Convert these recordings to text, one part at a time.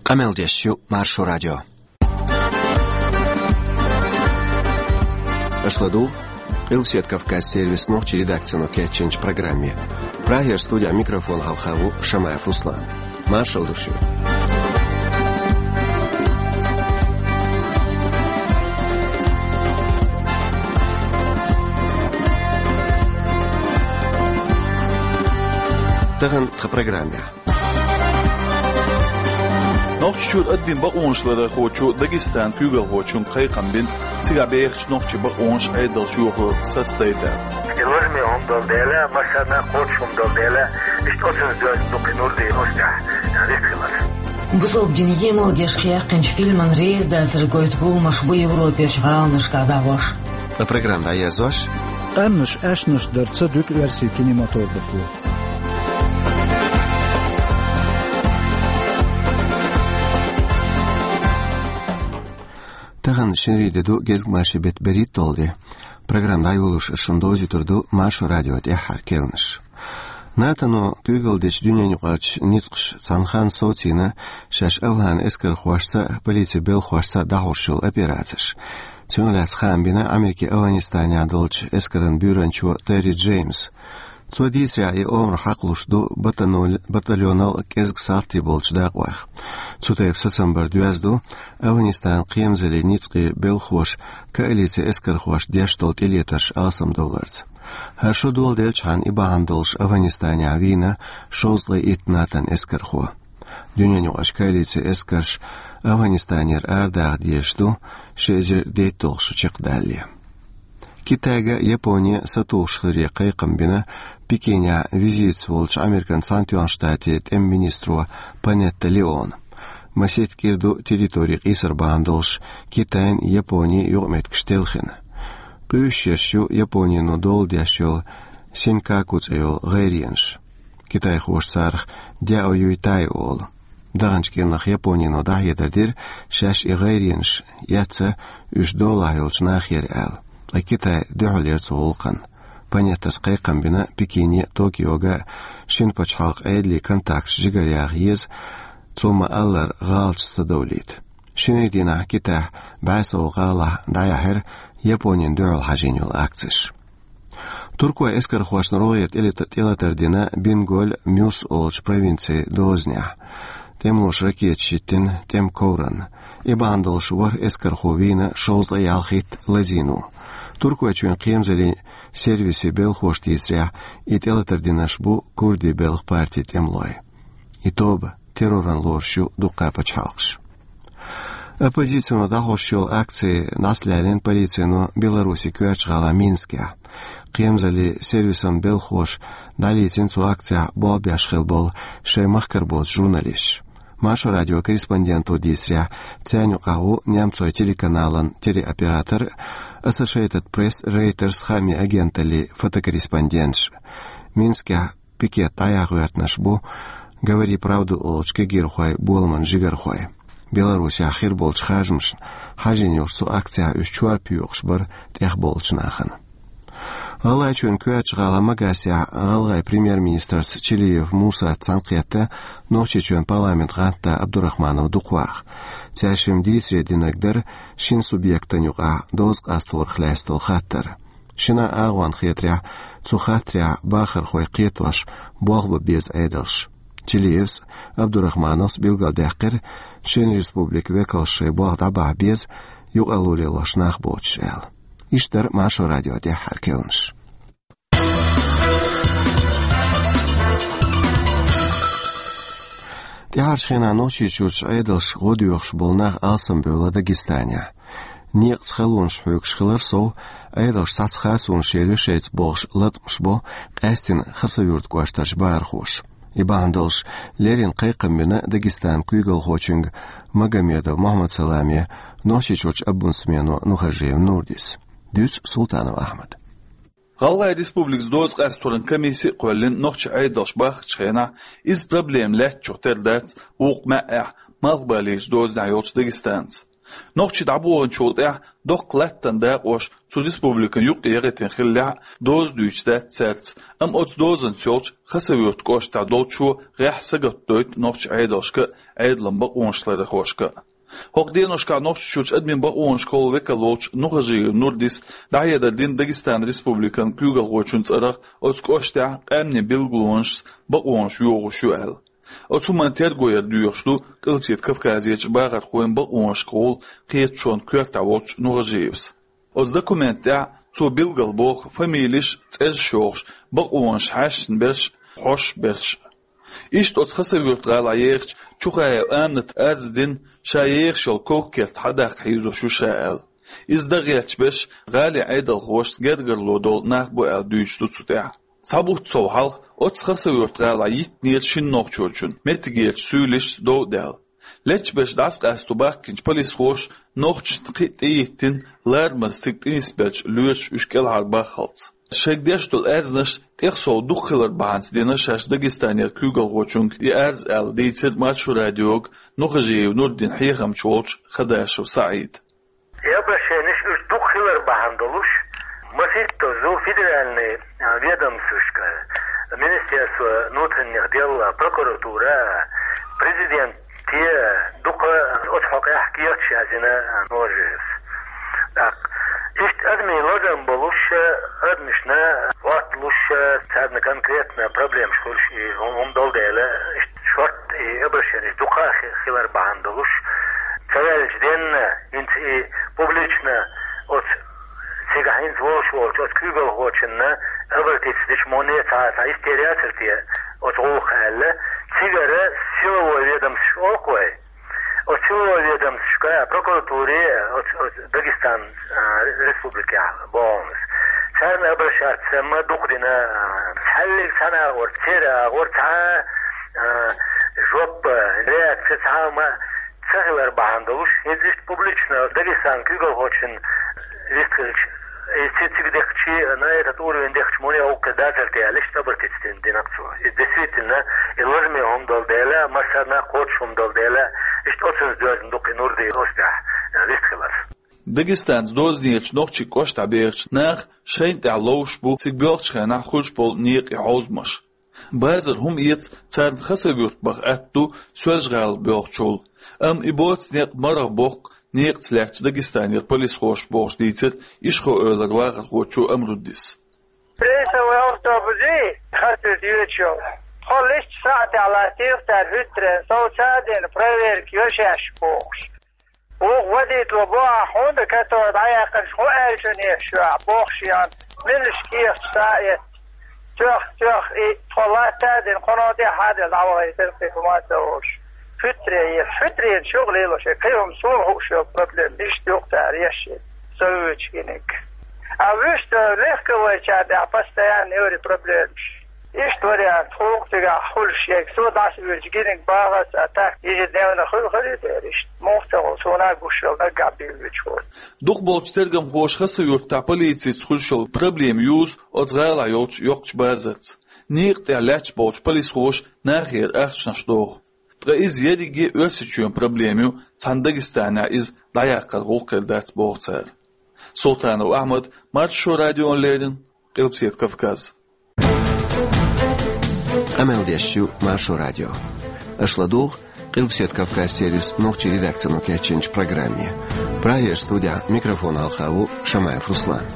Qameldeshu Marsho Radio. Ашладу, Илсет Кавказ сервис ночи редакцию Кетченч программе. Прагер студия микрофон Халхаву Шамаев Руслан. Маршал душу. Таган в программе. نوخشود أدين بقونش لذا خوشو داغستان كيغل خوشون قيقم بين سيغا بيخش نوخش بقونش عيدل شوخو ستستيتا الورمي هم دول ديلا مثلا خوشهم دول ديلا اشتوسن دول نقنور دي نوشتح هذيك خلاص بصوب جنيه молодежь قنش فيلم ريز دا سرقويت قول مشبو Европе شغالنش كاداوش Программа «Аязош» قرنش أشنش در تصدق ورسي كينيماتوغرافو Таган шинриdedu gezg marshibet berit toldi. Программа ayolush shundozi turdu Marsho Radio tehar kelnish. Natano Google-dech dünyanıqaç nitsqish Sanxan Sotina shash avhan esker xoşsa politsiya bel xoşsa dağurshul operatsiyash. Tünlas xambina Amerika Afganistanya adolch eskerin büronchu Terry James. Цодисия и омр хақлушду батальонал кезг сарти болч дaqwaq. Цутайб сацамбар дюазду Афганистан қиемзели ницқи белхош коалиция эскер хош дештол телеташ $10. Харшо дол делчхан ибахан долш Афганистане авина шозлы итнатан эскер хо. Дюнянюаш коалиция эскерш Афганистанер ардақ дешту шезер дейттолшу чиқдалли. Китайга Япония сатушхыре қайқымбина Пекиня визит волч Американ Сантюан штате министру Панетта Леон. Масет кирду территории Исар бандолш Китайн Японии югмет кштелхин. Күйшершу Японию дол дяшел Синкакуц эйол гайренш. Китай хош сарх дяо юйтай ол. Дағанчкеннах Японию дахедердир шаш и гайренш яца $3 юлч нахер ал. Китай дөхөлер соолқан. Панеттас қайқам бина Пекине, Токиога, шинпач халқ әйдли контакт жигаряғ ез, цома аллар ғалчысы дәулет. Шинридина Китай бәсіл ғала даяхер Японин дөхөл хаженюл акциш. Туркуа эскер хуашны роғет елатардина Бенгол Мюс олч провинции Дозня. Темлош ракет шиттин тем ковран. Ибандыл шуар эскер хувина шозла ялхит лазину. Туркуа чуен қиемзели сервиси белхош тисря и телатардинаш бу курди белх партии темлой. И тоба терроран лоршу дукапач халкш. Оппозицию дахошшул акции наслялен полицию Беларуси кюачгала Минске. Қиемзели сервисом белхош далитин цу акция болбяшхил бол шеймахкар бол журналист. Машу радио корреспонденту дисря цяню кагу немцой телеканалан телеоператор Associated Press Reuters хами агентали фотокорреспондентш. Минске пикет аягуятнаш бу говори правду олчке гирхой болман жигархой. Беларусь ахир болч хажмш хажинюрсу акция үчуар пюкш бар тех болчнахан. Алай чуен кюачгала магасия алгай премьер-министр Чилиев Муса Цанқетте ночи чуен парламент ганта Абдурахманов дуквах. Цяшим дисрединагдер шин субъектанюга дозг астор хлястол хаттер. Шина агван хетря цухатря бахар хой қетваш боғбы без айдалш. Чилиевс Абдурахмановс билгалдяқыр шин республик векалши боғдаба без юғалули лашнах бочшел. Иштер Машу радио tehar kelnish. Tehar shina nochi chuch aydalsh goduyuqsh bolnaq alsam böla Dagestanya. Niqs xalunsh hökshlar so aydalsh satsxarsun sheli shets boğsh latmsh bo qastin xasayurt qashtash barxosh. Ibandalsh lerin qayqamina Dagestan kuygal hoching Magomedov Muhammad Salami nochi chuch abun smeno nuhajev nurdis. Düz Sultanov Ahmed. Galgay Respubliks doz qasturun komisi qollin noqch aydosh bax chxena is problem let choterdat uq ma'a maqbalis doz da yolch Dagestans. Noqçi dabuğun çoğulda doq lattan da qoş su respublikan yuq yeretin xilla doz düçtet set am 39'un çolç xasavut qoşta dolçu rəhsə qatdoyt noqçi aydoşqa aydlan baq onşları xoşqa Hoqdenoshka noqçi şuç admin baq onşqol vekalolç nuqaji nurdis dayada din Dagestan respublikan kügal qoçun tsaraq qoşta qamni bilglonş baq onş yoğuşu al Otuman tergoya duyuqşlu qılçet Kavkaziyaç bağat qoyun baq onşqol qiyetçon körtavoç nuqajiyevs. Oz dokumenta tu bilgal boq familiş tsez şoqş baq onş haşn berş hoş berş. İşt oz xasavurt qalayerç çuqaya amnat arzdin şayerş ol kokert hadaq hizo şu şaal. İzdagiyach beş qali aydal xoş gergerlo dol naq bu al duyuqşlu tuta. Sabut soğal, ot xasavurt qala yitnir şin noqçolçun. Metigiyach süliş do del. Leç beş das qastu baqkinç polis xoş noqç qitiytin larmas tiktinisbelç lüş üşkel harba xalt. Şegdeştul erznish texsol duqqilar bahans dena şaş Dagestaniya kügal qoçung i erz al deytset maçu radiog nuqajiyev Nurdin Hiyam çolç Khadashov Said. Yabashenish üç duqqilar bahandoluş Масito зу федеральный ведомство, Министерство внутренних дел, прокуратура, президент те дука от хока хкиячазина ножис. Так, есть адми лодам болуша, адмишна ватлуша, цадна конкретная проблема, что умдолдела, шорт и обращение дука хилар бандолуш, царальжденно, инти публично от Сигаин звошволч от kübel hoçunna övertitsdiş moneta ta isteriyatirtiye от ruhalla sigara силовой ведомство окой от силовой ведомство прокуратуре от Дагестан республика бонус сан обращаться мы духрина халли сана ортера орта жоп реакция сама цахлар бандуш есть публично Дагестан kübel hoçun висткалч эстетикдехчи на этот уровень дехчмоне окадатертиалиш табартистин динакцу. И действительно, иложми умдолдела, масана коч умдолдела, и что цензуазн дуки нурди оста висткалас. Dagestans doznierch noqchi kosta berch nach scheint der Loschbu sig bürgsch nach Hulspol nier hausmasch. Bazer hum jetzt zart khasavurt bach attu sölжgal bürgchol. Ibots nek marabok Нерцлягч Дагестанер полис хош бош дийцет ишхо öler вагат хочу амруддис. Рейсовый автобусы хатят вечер. Холлищ саати алатир тар хютре соучаден проверки ёшаш бош. Уг вадит лобоа хонда катор даяқын шху эльчуне шуа бошян милшкиях саат тёх и фолатаден коноде хадел авай терфиматош. Фитрия шغل يلوش كيهم سوء شو проблем ليش يقطع ريشة سويش كينك أويش ليك ويشاد постоянно يوري проблем إيش вариант خوك تجا حول شيء سو داس ويش كينك باغس أتاك يجدنا خل خليش مختار سونا قشوا نقابل ويشور دوق bolç tergam xoş xasavurta politsiyt xulshol problem yuz odzgala yolç yoqch bazat niqt lach bolç polis xoş nahir achshnashdoq Из едиги ösüçün problemi Dagestana iz dayaqqa qolqeldat boğçar. Sultanov Ahmed Marşo radioonlerin Qilpset Kavkaz. Ameldeshu Marşo radio. Ashladug Qilpset Kavkaz servis noqchi redaktsiyonu kechinch programme. Prayer studia mikrofon alxavu Shamayev Ruslan.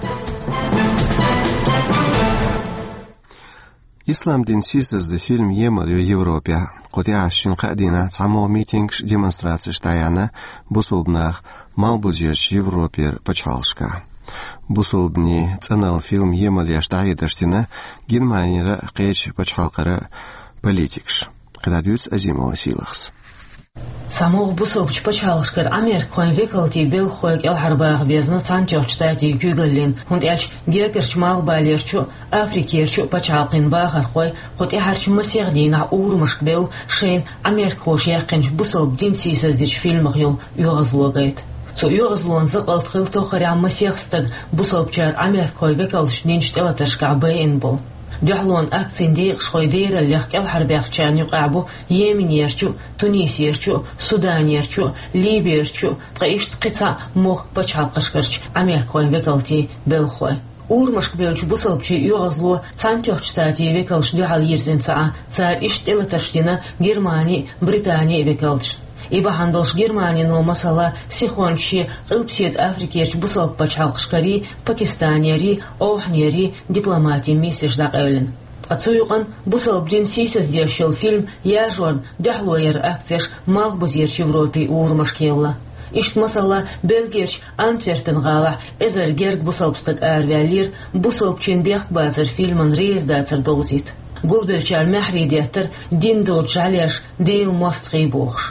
Islam din sizizdi film yemadi v Evropa. Qodiashın qadina samo meeting demonstratsiya shtayana busulbnaq malbuzirch Evroper pachalshka. Busulbni tsanal film yemali shtay dashtina Germaniyra qech pachalqara politiksh. Qadadyuts Azimova Silax. Самох бусылбч пачалышкар Американ векалти бел хоек эл харбах безна цантёр штати Гюгелин хунд элч гекерч мал балерчу Африкерчу пачалкин бахар хой хот яхарч масердина урмышк бел шейн Америкош яқинч бусылб динсисазич фильмах юл югазлогайт. Со югазлон зыqалтхыл тохаря масехстаг бусылбчар Америкой векалш нинчтелаташка бейн бол. دحلون أكسين ديق شخيدير اللي يحكي الحرب يخشان يقعبو يمن يرشو تونس يرشو سودان يرشو ليبيا يرشو تقيشت قطع موخ بچال قشقرش عمير كوين بقلتي بالخوي Урмашк белч бусалчи югазло цантёх штати векалш дюхал ерзен цаа цар иштелаташтина Германия, Британия векалш. Иба хандолш Германия но масала сихончи ылпсет Африкерч бусалк пачалқшкари, Пакистаниари, Охнери дипломатии месяж дақэвлен. Ацуюқан бусалбдин сисас дешел фильм Яжорн дяхлоер акцеш малбузерч Европе урмашкелла. Ишт масала Белгерч Антверпен гала эзер герг бусалбстык арвялир бусалбчин бех базар фильман рейз дацар долзит. Гулберчар махридиятыр дин дорч алеш дейл мостгий бохш.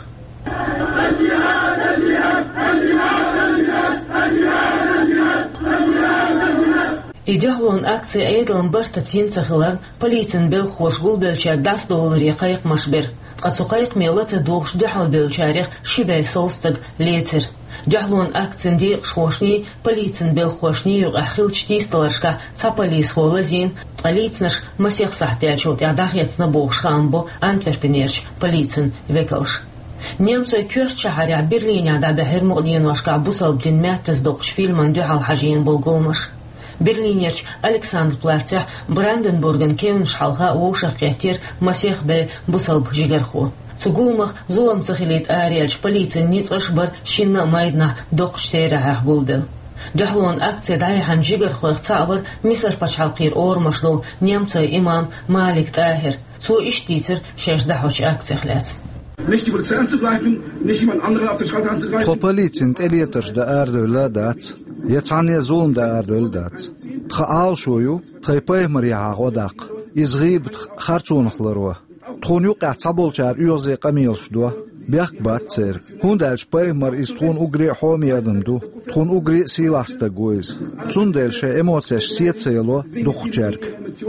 Идяхлон акция эйдлан барта цинцахылар полицин бел хош гулберчар $10 кайык машбер. قصقايق ميلة دوغش دحل بالشارع شبه صوستق ليتر دحلون أكتن ديق شوشني بليتن بالخوشني يغحيل تشتيستلاشكا صاباليس خولازين قليتنش مسيخ صحتاجول تعداخيتنا بوغش خامبو أنتوربينيرش بليتن ويكلش نيمسوي كيرش شهر برلين عدا بحر مقدين واشكا بوصل بدين ماتز دوغش فيلمان دحل حاجين بولغومش Берлинерч Александр Платцах Бранденбурген кевнш халха ошах кехтер масех бе бусалб жигарху. Цугулмах зулам цахилит ариалч полицин ницаш бар шинна майдна доқштера булбел. Дахлон акция дайхан жигарху цабар мисар пачалқир ормашлул немцой имам Малик Тахир. Цу иштитер 6 акция хляц. Nicht die Polizei anzugreifen, nicht jemand anderen auf der Straße anzugreifen. Polizin Elieters de Erdöl dat. Jetzt han ja Zoom de Erdöl dat. Tchaal shoyu, tchaypay mariha godak. Izghib khartsunkhlarwa. Tkhun yuqa tabolchar uyoze qamilshdo. Biak batser. Hundal spay mar is tkhun ugri homi adamdu. Tkhun ugri silasta goiz. Tsundel she emotsies sietselo dukhcherk.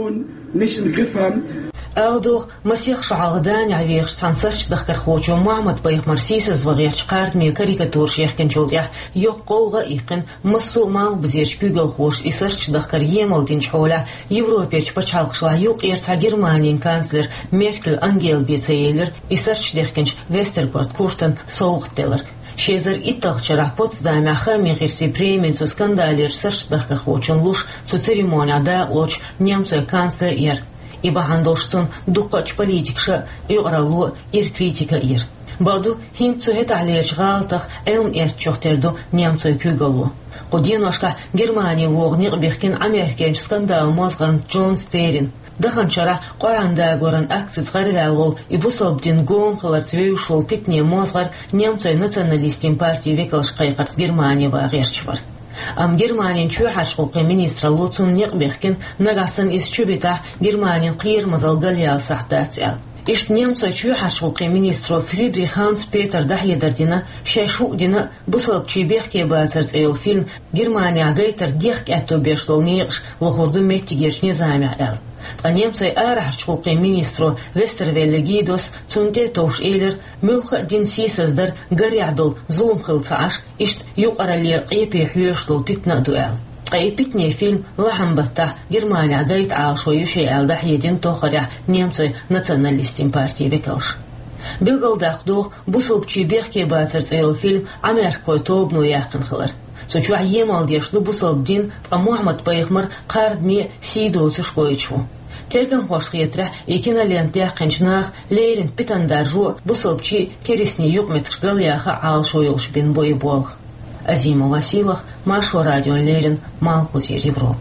Nicht im Griff haben. أودو مسيخ شعغدان عويخ سانسرش دخكر خوچو معمد بايخ مرسيس زوغيرش قارد مي كاريكاتور شيخ كنجول يح يقوغا إيقن مسو مال بزيرش بيغل خوش إسرش دخكر يمال دينش حولا يوروبيش بچالخشلا يوق إرتا جرمانين كانسلر ميركل أنجيل بيتسيلر إسرش دخكنش ويسترغورد كورتن سوغ تلر شيزر إتاخشرا بوتسدام خامي غيرسي بريمين سو سكاندالير سرش دخكر خوچون لوش سو церемония دا لوش نيمسو كانسلر إير Иба хандолшсон дуккач политикша югралу ир критика ир. Баду химцу хет алеш галтах элм эрчохтерду немцой күгалу. Кудиношка Германия вогник бехкин Американч скандал мозган Джон Стерин. Даханчара qoyanda горан акциз гарвалгол ибусалбдин гом хлар цвеушул питне мозгар немцой националистин партии векалш кайкарс Германия вагерчвар. Am Germanien чуахашқулқи министра Луцун неқбехкин нагасан из чубита Германien қиырмазал галиал сахтатиал. Ишт немцой чуахашқулқи министру Фридрих Ханс Петер дахьедардина шайшу дина бусалб чибехке бацарц эйл фильм Германия гайтер дехк әтту бешлол неқш лохурду меттигерч незамя әл. Немцой арахчулқи министру Вестервелле гидос цунте тош эйлер мülха дин сисаздар гарядул зулм хылцааш ишт юқаралер қипи хүйешлул питна дуэл. Қипитне фильм лахамбатта Германия гайт аалшо юшей әлдах един тохаря немцой националистин партии векалш. Билгалдақдуқ бусылбчи бехке бацарц эйл фильм Америкой тобну яқын хылар. Сочуа емал дешлу бусылбдин Мухаммад Пайхмар қардми сидо цушкойчу. Терган хошхиетра экиналентия қанчнах лейрин питандаржу бусылбчи кересни юқ метршгал яха аалшо юлшбин бой болх. Азима Василах, Машу радио Лерин, Малкузир Европ.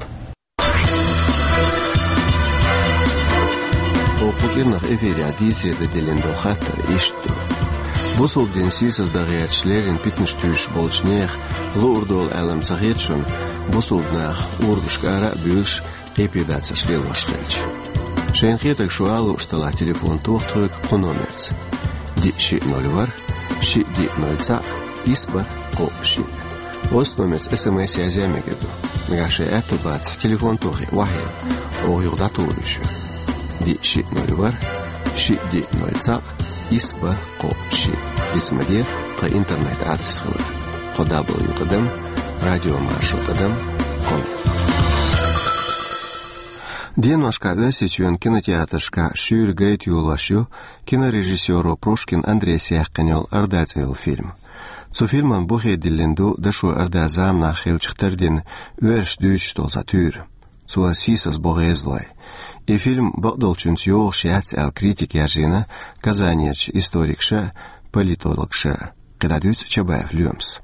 Опукинах эфире адиция делендо хаттар ишту. Бусулдин сисас дагыяч Лерин питнштуш болчнех лурдол алам цагетшун бусулднах ургушкара бюш эпидация шлелвашкач. Шенхетак шуалу штала телефон тухтук хономерц. Диши 0 ши ди 0 испа قوشي وصنمس SMS يازامي كدو مغاشي اتو باتح تليفون توخي واحد او يغدا توريشو دي شي نولور شي دي نولتا اسبا قوشي دي تسمدير по интернет адрес خبر قدابل يقدم راديو مارشو قدم كوم Dienvaška ösичүн кинотеатршка шүр гейт юлашу кинорежиссеру Прошкин Андрей Сяхканёл ардацел фильм. Цу фильман бухе дилленду дашу ардазам на хилчхтердин örs дүүч толса түр. Цу сисас богезлай. И фильм багдолчунц ёг шяц ал критик яжина казанияч историкша политологша кедадүц Чабаев люмс.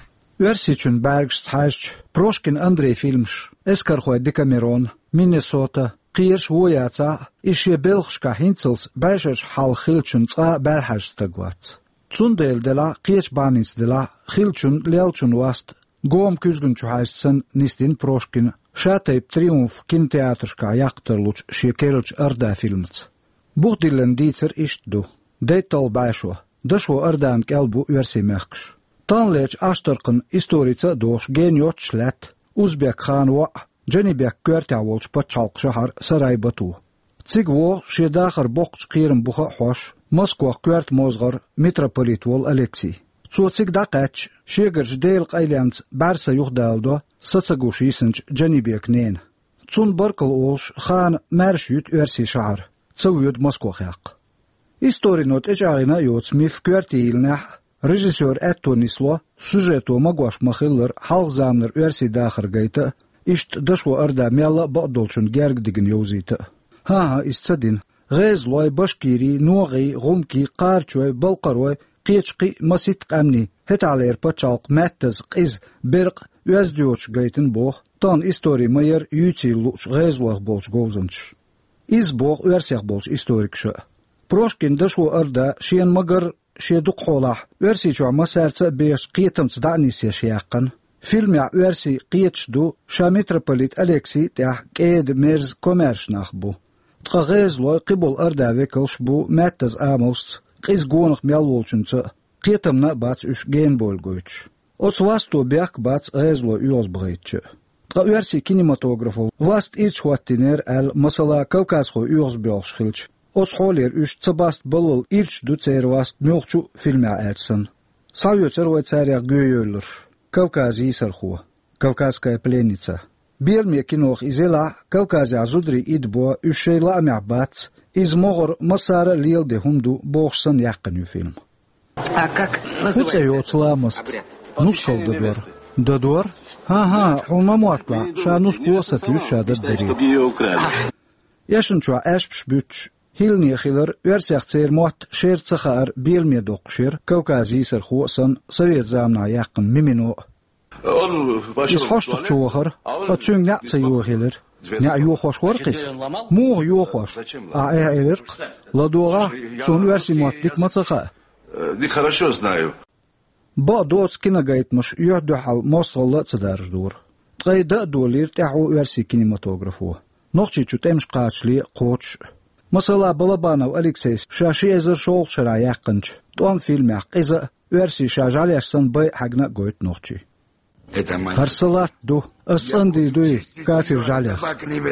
Örsичүн Bergst хайш Прошкин Андрей фильмш. Эскархой Декамерон Миннесота قيرش وياتا إشي بلخشكا هينتلز بايشش حال خيلچون تقا برحش تقوات. تون ديل دلا قيش بانيس دلا خيلچون ليلچون واست قوم كوزگن چوهايستسن نيستين بروشكين شاتيب تريومف كين تياترشكا يقترلوچ شيكيلوچ أردا فيلمت. بوغ ديلن ديتر إشتدو ديتال بايشو دشو أردان كالبو يرسي مخكش. تان ليش أشترقن إستوريتا دوش جينيوتش لات أوزبيك خان وق جنبيك كورتا والش بتشالق شهر سراي بطو. تيغو شي داخر بوقش قيرن بوخا حوش موسكو كورت موزغر متروبوليت وول أليكسي. تسو تيغ داقاتش شيغرش ديلق أيلانس بارسا يخدالدو ستساقوش يسنج جنبيك نين. تسون بركل أولش خان مارشيوت أرسي شهر تسويود موسكو خياق. إستوري نوت إجاغينا يوتس ميف كورتي يلنح ريجيسور أتونيسلو سوجيتو مقواش مخيلر حالق زامنر أرسي داخر غيتا إشت دشو أردا ميلا بقدولشن جارق ديگن يوزيتا. ها استدين غيز لوي بشكيري نوغي غمكي قارچوي بلقروي قيچقي مسيت قامني هت علير بچالق ماتز قيز برق يزديوش غيتن بوخ تان إستوري مير يوتي لوش غيز لوغ بولش غوزنش. إز بوخ ورسيخ بولش إستوريك شو. بروشكين دشو أردا شين مگر شي دوق خولاح ورسي چو مسارца بيش قيتم صدعني سيشياقن فيلم يع ورسي قيتش دو شا متروبوليت أليكسي تاح كيد ميرز كوميرش ناخبو تغغيز لو قبول أردا ويكلش بو ماتز آموست قيز قونق ميالولچنца قيتمنا باتس اش جين بول گويچ اوتواستو بياق باتس غيز لو يوز بغيتش تغ ورسي كينيماتوغرافو واست إيش واتينير المسلا كوكاز خو يوز بيولش خلچ أصحولير إيش تباست بلل إيش دو تيرواست ميوخشو فيلم عادسن. سايو تروي تاريخ جويولر. كوكازي سرخو. كوكازكا بلينيتا. بيرمي كينوخ إزيلا كوكازي عزودري إدبو إشي لا معبات إز مغر مسار ليل دي همدو بوخسن يقنيو فيلم. Куца يوتسلامست. نسخل ددور. ددور؟ ها حوما مواتلا. شا نسخو ستيو شا ددري. يشنشو أشبش بيتش. هيلني خيلر ورسيختير موت شير تخار بيرمي دوقشير كوكازي سرخو سن سويت زامنا يقن ميمينو إس خوشتك شوخر أتشون نعطي يوخيلر نع يوخوش ورقس موغ يوخوش أعيه إلرق لدوغا سون ورسي موت ديك متخا دي хорошо знаю با دوتس كينا قايت مش يهدو حال موصل تدارج دور تغيدا دولير تحو ورسي كينيماتوغرافو نوخشي چو تمش قاچلي قوچ مثلا بلبانو أليكسيس شاشي إزر شول شرا يقنج توان فيلم إذا ورسي شاجالي أحسن بي حقنا قويت نوخشي هرسلات دو أصندي دوي كافر جاليخ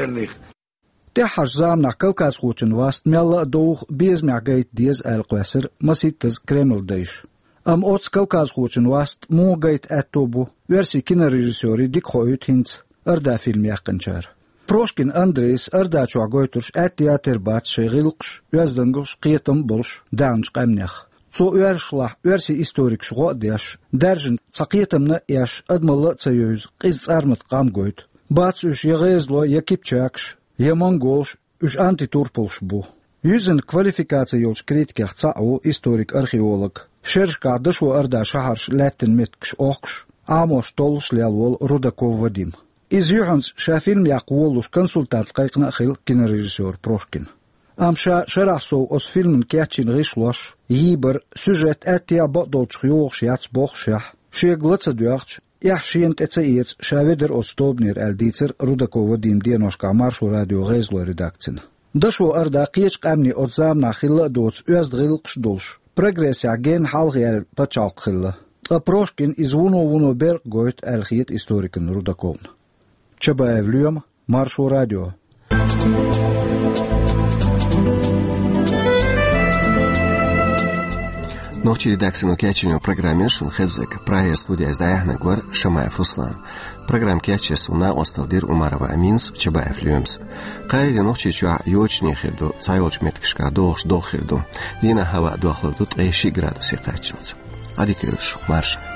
تحش زامنا كوكاز خوچن واست ميلا دوخ بيزمع قيت ديز القواسر مسيتز كريمل ديش أوتس كوكاز خوچن واست مو قيت أتوبو ورسي كنا ريجيسوري ديك خويت هنت أردا فيلم يقنجار Прошкин Андрейс أرداچو عقويترش أتياتر بات شغيلقش يزدنقش قيتم بلش دانش قمنيخ цо уершлах уерси историк шго деш держин цақиетамна яш адмалла цаюз қиз армат қамгойт бац уш ягезло якипчакш ямонголш уш антитурпулш бу юзен квалификация ёлш критиках цау историк археолог шершка дашо арда шахарш латтен меткш окш амош толш лялвол Рудаков Вадим из юханс шафильм яқволуш консультант қайқна хил кинорежиссер Прошкин Амша шарахсо от фильмен кячин ришлош йибер сюжет атия бодолч юош яц бохшах шеглаца дуарч яхшиент эцаиец шаведер от стобнер алдицер Рудаков Вадим Dienvaška Maršu radio Гезло редакцин дашо арда қиеч қамни от замна хилла доц уяздгилш долш прогрессия ген халгер пачалк хилла Прошкин извуно бер гойт алхиет историкен Рудаков Чабаев Люм Maršu radio Ночи редакцию кячению программешн хезек проект студия Заяхна Гвар Шамаев Руслан. Программ кячес уна Осталдир Умарова Аминс Чабаев Люмс. Кайли ночи чуа йочни хирду цайолч меткшка дохирду. Дина хава дохлурду 3 градусы качилс. Адикилш марш.